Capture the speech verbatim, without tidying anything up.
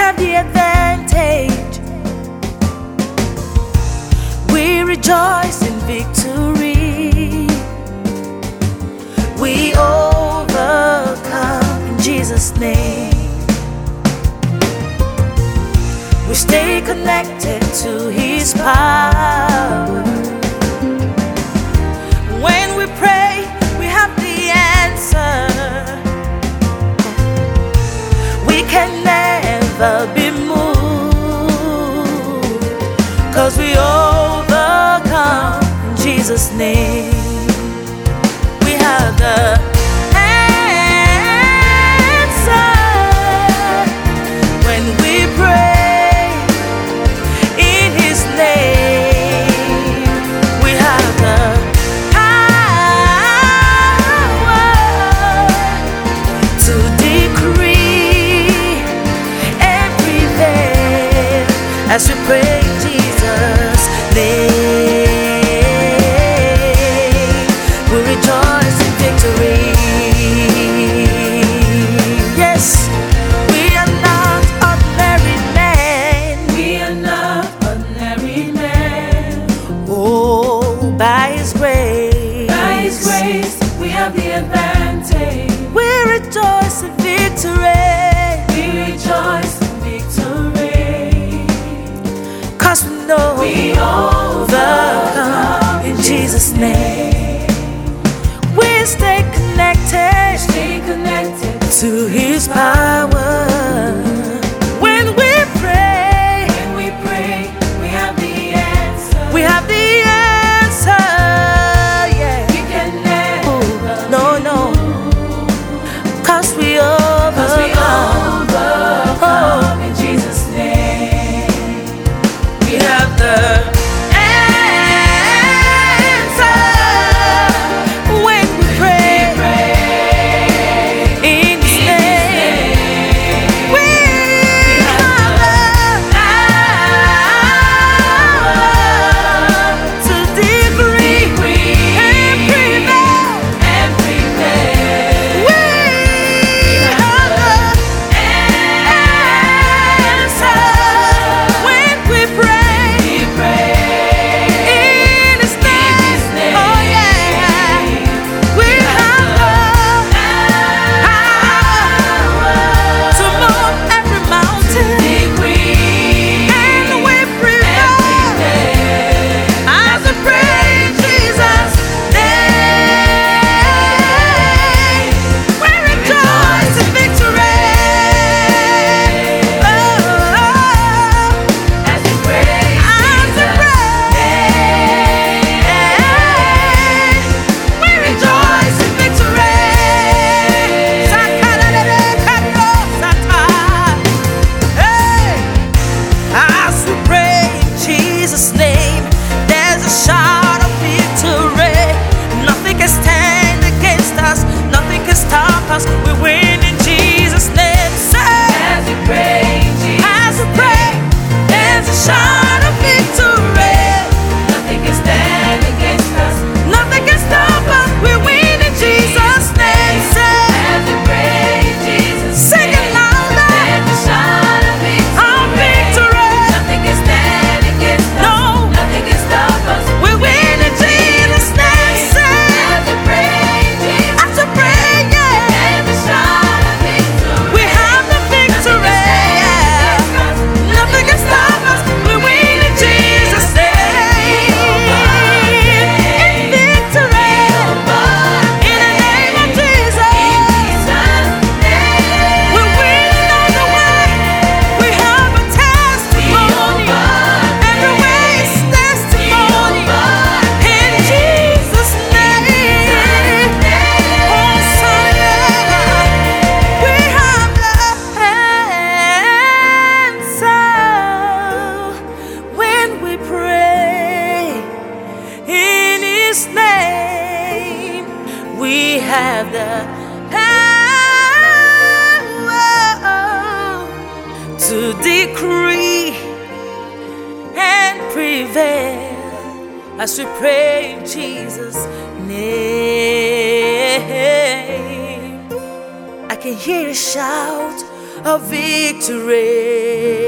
have the advantage. We rejoice in victory. We overcome in Jesus' name. We stay connected to His power. When we pray, we have the answer. We can never be moved, 'cause we overcome in Jesus' name. We have the answer when we pray in His name. We have the power to decree and prevail as we pray in Jesus' name. We rejoice in victory. Yes, we are not ordinary men. We are not ordinary men. Oh, by His grace, By His grace, we have the advantage. we rejoice in victory. We rejoice in victory. 'Cause we know We overcome in Jesus' name. We stay connected Stay connected. to His power. When we pray, When we pray, we have the answer. we have the answer. Yeah. We can never No, no. 'Cause we Cause we overcome. overcome in Jesus' name. We have the answer when we pray in His name. We have the power to decree and prevail. And prevail. We have the answer when we pray We pray in His name. Oh yeah, we have the power to move every mountain, decree and we prevail as we pray in Jesus' name. We rejoice in victory. Oh, as we pray in as we Jesus' pray, we rejoice in victory. Hey, as we pray in Jesus' name, there's a shout of victory. Nothing can stand against us. Nothing can stop us. We win in Jesus' name. Say, As we pray in Jesus' as we pray, there's a shout of victory. nothing can stand against us. Nothing can stop us. We win in Jesus' name. Say, As we pray in Jesus' sing it name, louder. there's a shout of Our victory. victory. Nothing can stand against us. No. Nothing can stop us. We win in Jesus' name. Say, As we pray in Jesus' as we pray, yeah, there's a shout of victory. we have the victory. Nothing can stop us. We win in Jesus' name. In victory. In the name of Jesus. We win all the way. We have a testimony. Every way is testimony. In Jesus' name. Hosanna. We have the answer when we pray in His name. We have the power to decree and prevail as we pray in Jesus' name. I can hear a shout of victory.